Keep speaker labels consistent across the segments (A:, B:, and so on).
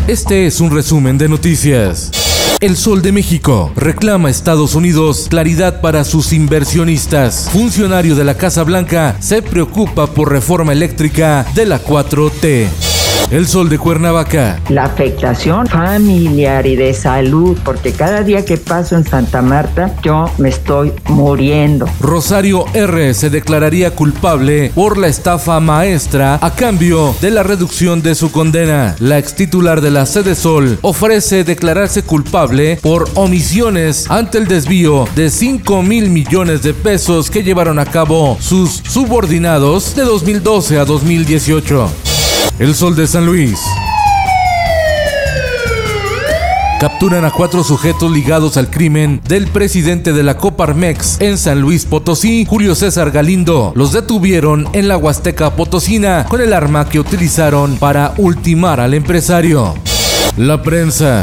A: Este es un resumen de noticias. El Sol de México reclama a Estados Unidos claridad para sus inversionistas. Funcionario de la Casa Blanca se preocupa por reforma eléctrica de la 4T. El Sol de Cuernavaca.
B: La afectación familiar y de salud, porque cada día que paso en Santa Marta, yo me estoy muriendo.
A: Rosario R. se declararía culpable por la estafa maestra a cambio de la reducción de su condena. La extitular de la Sede Sol ofrece declararse culpable por omisiones ante el desvío de 5,000 millones de pesos que llevaron a cabo sus subordinados de 2012 a 2018. El Sol de San Luis. Capturan a 4 sujetos ligados al crimen del presidente de la Coparmex en San Luis Potosí, Julio César Galindo. Los detuvieron en la Huasteca Potosina con el arma que utilizaron para ultimar al empresario. La prensa.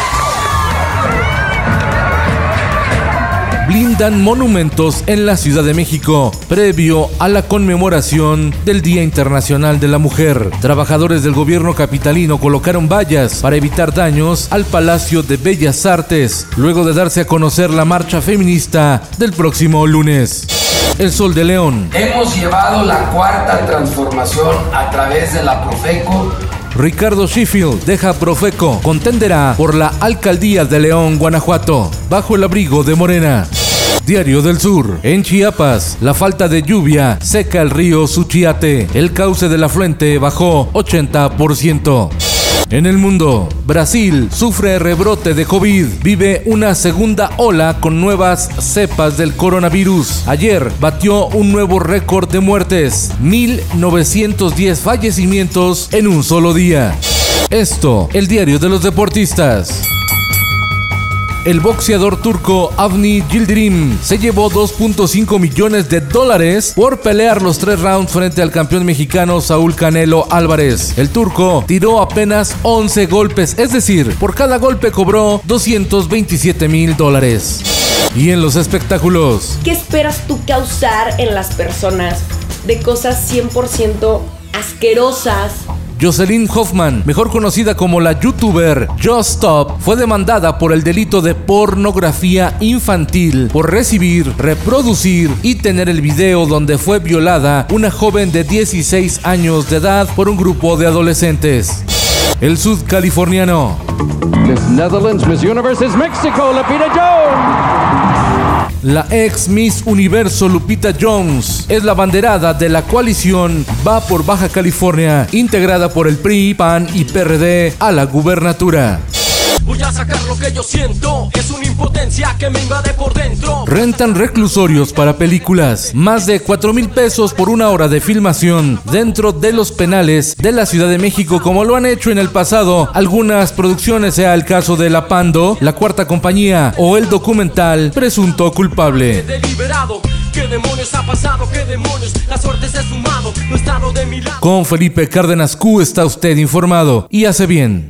A: Blindan monumentos en la Ciudad de México previo a la conmemoración del Día Internacional de la Mujer. Trabajadores del gobierno capitalino colocaron vallas para evitar daños al Palacio de Bellas Artes, luego de darse a conocer la marcha feminista del próximo lunes. El Sol de León.
C: Hemos llevado la cuarta transformación a través de la Profeco.
A: Ricardo Sheffield deja Profeco, contenderá por la alcaldía de León, Guanajuato, bajo el abrigo de Morena. Diario del Sur. En Chiapas, la falta de lluvia seca el río Suchiate. El cauce del afluente bajó 80%. En el mundo, Brasil sufre rebrote de COVID, vive una segunda ola con nuevas cepas del coronavirus. Ayer batió un nuevo récord de muertes, 1,910 fallecimientos en un solo día. Esto, el diario de los deportistas. El boxeador turco Avni Yildirim se llevó $2.5 millones por pelear los 3 rounds frente al campeón mexicano Saúl Canelo Álvarez. El turco tiró apenas 11 golpes, es decir, por cada golpe cobró $227,000. Y en los espectáculos.
D: ¿Qué esperas tú causar en las personas de cosas 100% asquerosas?
A: Jocelyn Hoffman, mejor conocida como la youtuber Just Stop, fue demandada por el delito de pornografía infantil por recibir, reproducir y tener el video donde fue violada una joven de 16 años de edad por un grupo de adolescentes. El sudcaliforniano.
E: Miss Netherlands, Miss Universe is Mexico, Lupita Jones.
A: La ex Miss Universo Lupita Jones es la banderada de la coalición Va por Baja California, integrada por el PRI, PAN y PRD a la gubernatura.
F: Voy a sacar lo que yo siento, es una impotencia que me invade por dentro.
A: Rentan reclusorios para películas, más de 4,000 pesos por una hora de filmación dentro de los penales de la Ciudad de México, como lo han hecho en el pasado algunas producciones, sea el caso de La Pando, La Cuarta Compañía o el documental Presunto Culpable.
F: ¿Qué demonios ha pasado? ¿Qué demonios? La suerte se ha sumado, no he estado de mi lado.
A: Con Felipe Cárdenas Q está usted informado y hace bien.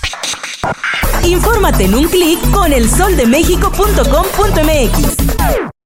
G: Infórmate en un clic con elsoldemexico.com.mx.